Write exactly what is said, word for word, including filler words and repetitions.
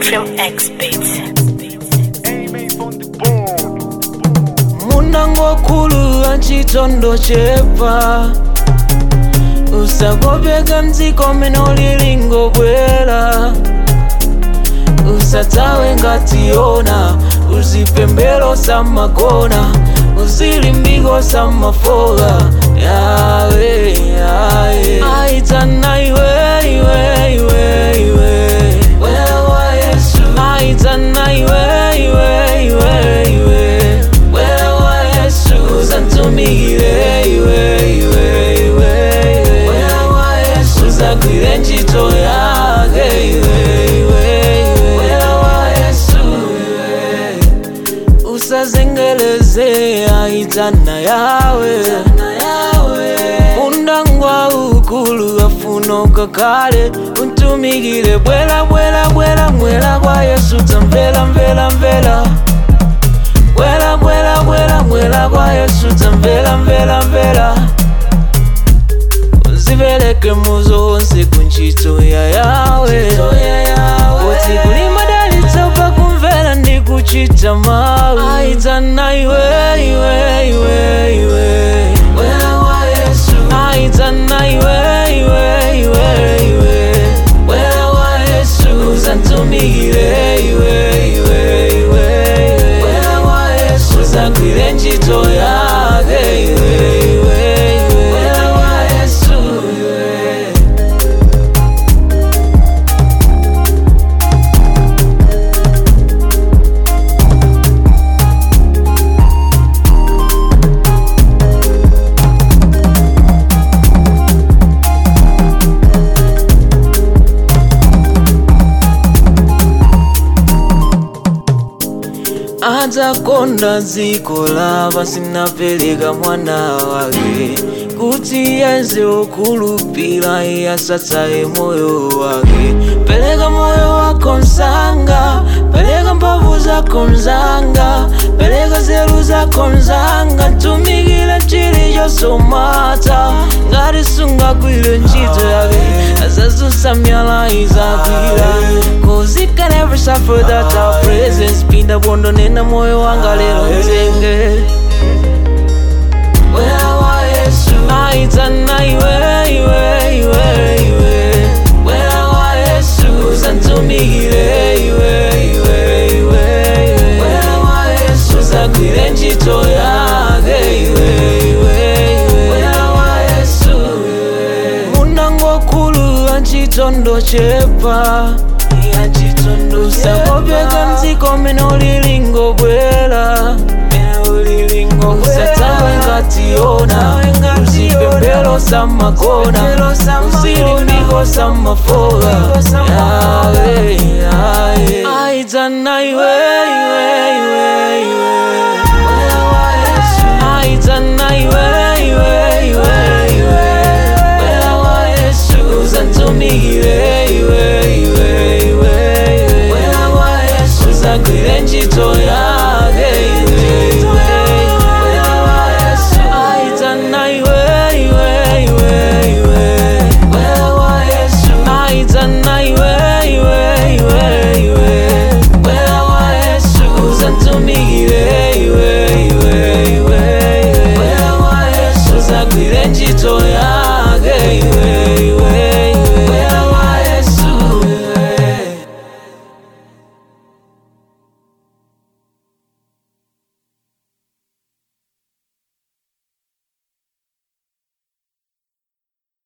Trim X Beats. Munango kulu anchitondo chepa usagopeka mziko meno lilingo bwela usatawe ngationa uzipembelo samagona uzilimbigo samafoga yawe yawe aitana iwe iwe iwe iwe wewe Yesu aitana iwe iwe iwe iwe wewe Yesu uzantumigile iwe iwe iwe wewe Yesu uzagwire njito yake iwe iwe wewe Yesu iwe usazengeleze aitana yawe undangwa ukulu afunoka kale untumigile bwela bwela bwela mwela kwa Yesu tamvela mvela mvela bwela bwela bwela mwela kwa Yesu tamvela mvela mvela uzibeleke muzo wonse kunchito ya yawe oti kulima dalitsa upa kumvela ndi kuchita mawe aitana iwe iwe iwe iwe wewe Yesu aitana iwe iwe iwe iwe wewe Yesu uzantumigile iwe iwe iwe wewe Yesu uzagwire njito yake iwe iwe iwe wewe Yesu iwe atakonda ziko lava sinapeleka mwana wake kuti yenze okulupila yasataye moyo wake peleka moyo wako msanga peleka mbavu zako mzanga peleka zeru zako mzanga ntumigile chilichosomata ngati sungagwire ntchito yake azazusamyala izagwira cause it can never suffer that our presence pinda bondo nena moyo wanga lero mtenge wewe Yesu aitana iwe iwe iwe iwe wewe Yesu uzantumigile iwe iwe iwe wewe Yesu uzagwire njito yake iwe iwe iwe wewe Yesu iwe munango kulu anchitondo chepa usagopeka mziko meno lilingo bwela usatawe ngationa uzipembelo samagona uzilimbigo samafoga yawe yawe aitana iwe iwe